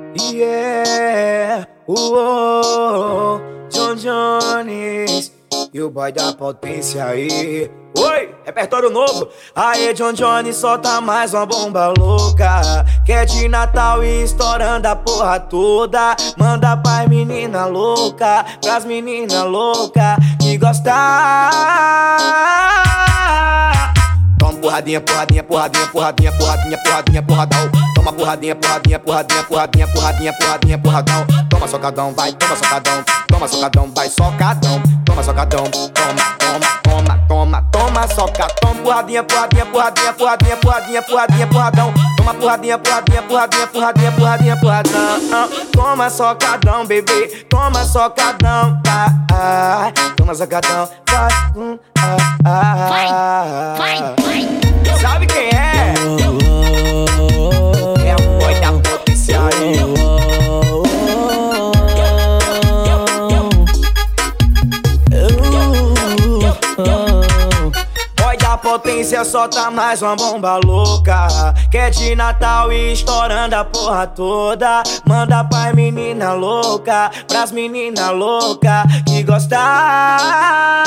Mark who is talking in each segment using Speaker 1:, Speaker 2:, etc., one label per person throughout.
Speaker 1: Yeah, uou, John Jones e o boy da potência aí. Oi, repertório novo. Aê, John Jones, solta mais uma bomba louca, que é de Natal e estourando a porra toda. Manda pras menina louca, pras menina louca que gostar. Toma porradinha, porradinha, porradinha, porradinha, porradinha, porradinha, porradão. Toma porradinha, porradinha, porradinha, porradinha, porradinha, porradinha, porradão. Toma socadão, vai, toma socadão. Toma socadão, vai, socadão. Toma socadão, toma, toma, toma, toma, toma socadão. Toma porradinha, porradinha, porradinha, porradinha, porradinha, porradinha, porradão. Toma porradinha, porradinha, porradinha, porradinha, porradinha, porradão. Toma socadão, bebê, toma socadão, vai. Toma socadão, vai, vai. Sabe quem é? É o boy da potência aí. Boy da potência solta mais uma bomba louca, que é de Natal e estourando a porra toda. Manda pras menina louca, pras menina louca que gostar.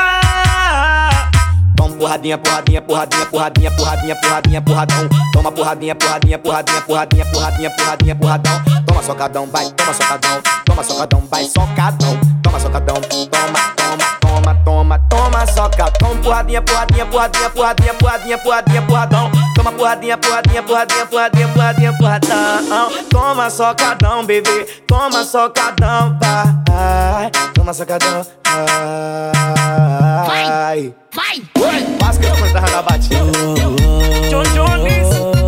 Speaker 1: Porradinha, porradinha, porradinha, porradinha, porradinha, porradinha, porradão. Toma porradinha, porradinha, porradinha, porradinha, porradinha, porradinha, porradão. Toma socadão, vai, toma socadão. Toma socadão, vai, socadão. Toma socadão, toma, toma, toma, toma, toma socadão. Porradinha, porradinha, porradinha, porradinha, porradinha, porradinha, porradão. Toma porradinha, porradinha, porradinha, porradinha, porradinha, porradão. Toma socadão, bebê, toma socadão, vai. Toma socadão, vai.
Speaker 2: Vai!
Speaker 1: Quase que eu tava na batida. John Jones.